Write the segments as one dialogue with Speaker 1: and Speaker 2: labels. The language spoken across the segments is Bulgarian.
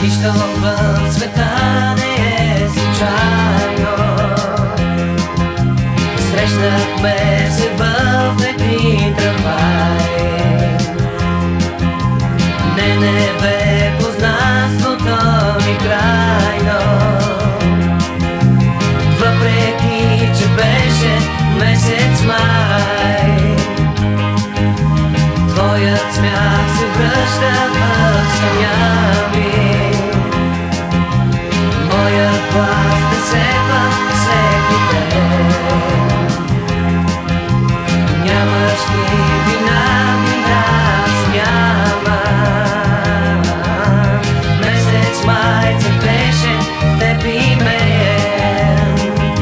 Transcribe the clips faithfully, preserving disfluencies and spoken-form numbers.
Speaker 1: Нищо в света не е случайно. Срещнахме се в един трамвай. Не, не бе познанството ни крайно, въпреки че беше месец май. Твоят смях се връща в съня ми, моят глас те сепва всеки ден. Нямаш ли вина, вина аз нямам. Месец май цветеше в теб и мен.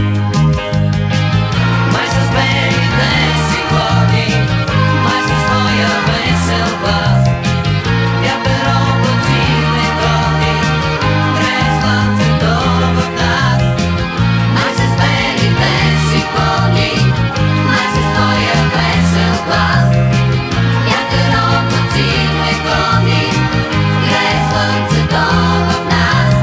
Speaker 1: Май с белите си ходи, май с твоя весел глас. Вятър облаци не гони, грее слънцето в нас. Май с белите си ходи, май с твоя весел глас. Вятър облаци не гони, грее слънцето в нас.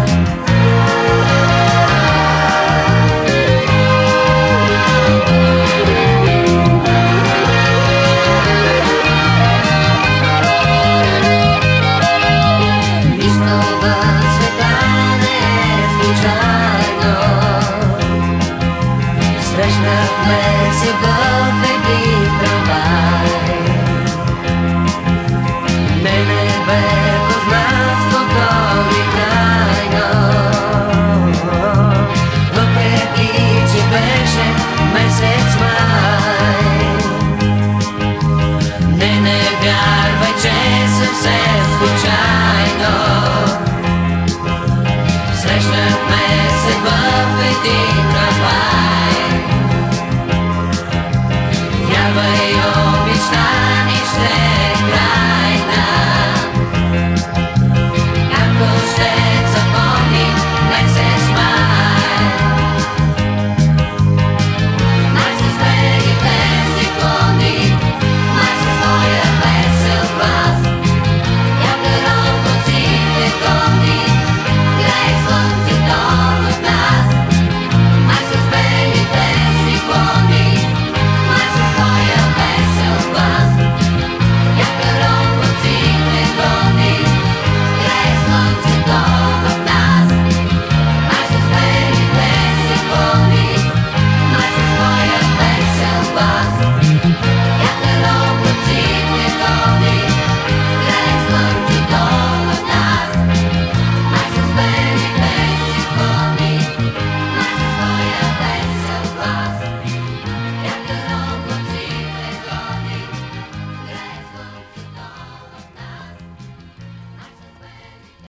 Speaker 1: Нищо в